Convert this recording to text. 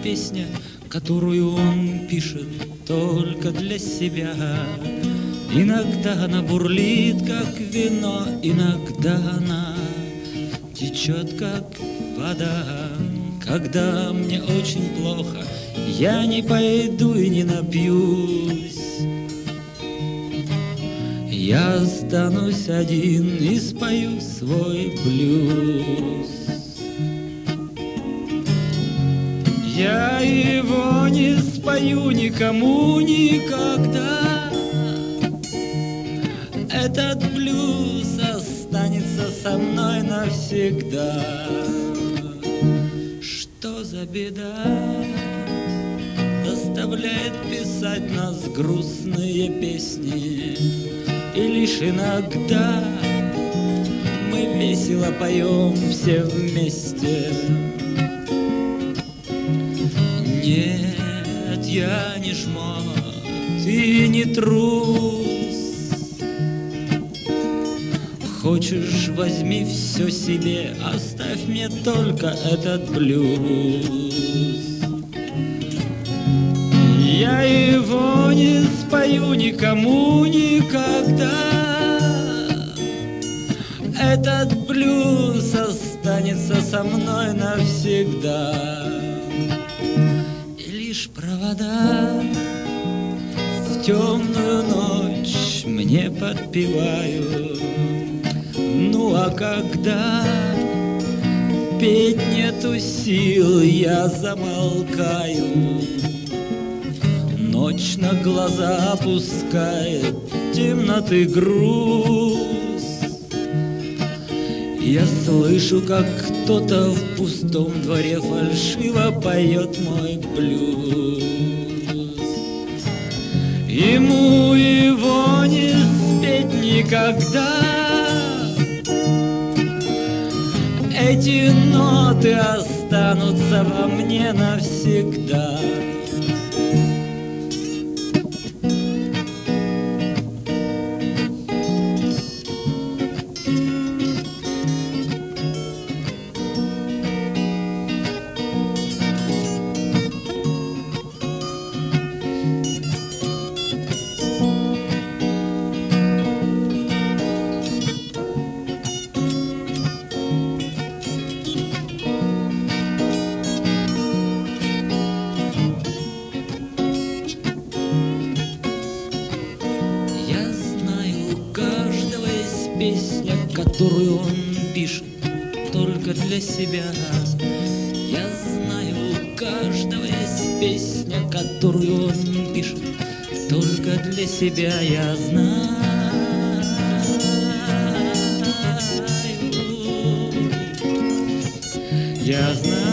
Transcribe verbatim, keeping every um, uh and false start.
песня, которую он пишет только для себя. Иногда она бурлит, как вино, иногда она течет, как вода. Когда мне очень плохо, я не пойду и не напьюсь. Я останусь один и спою свой блюз. Я его не спою никому никогда. Этот блюз останется со мной навсегда. Что за беда заставляет писать нас грустные песни? И лишь иногда мы весело поем все вместе. Нет, я не жмот и не трус. Хочешь, возьми все себе, оставь мне только этот блюз. Я его не спою никому никогда. Этот блюз останется со мной навсегда. И лишь провода в темную ночь мне подпевают. Ну а когда петь нету сил, я замолкаю. Ночь на глаза опускает темноты груз. Я слышу, как кто-то в пустом дворе фальшиво поет мой блюз. Ему его не спеть никогда. Эти ноты останутся во мне навсегда. Песня, которую он пишет только для себя. Я знаю, у каждого есть песня, которую он пишет только для себя. Я знаю, я знаю.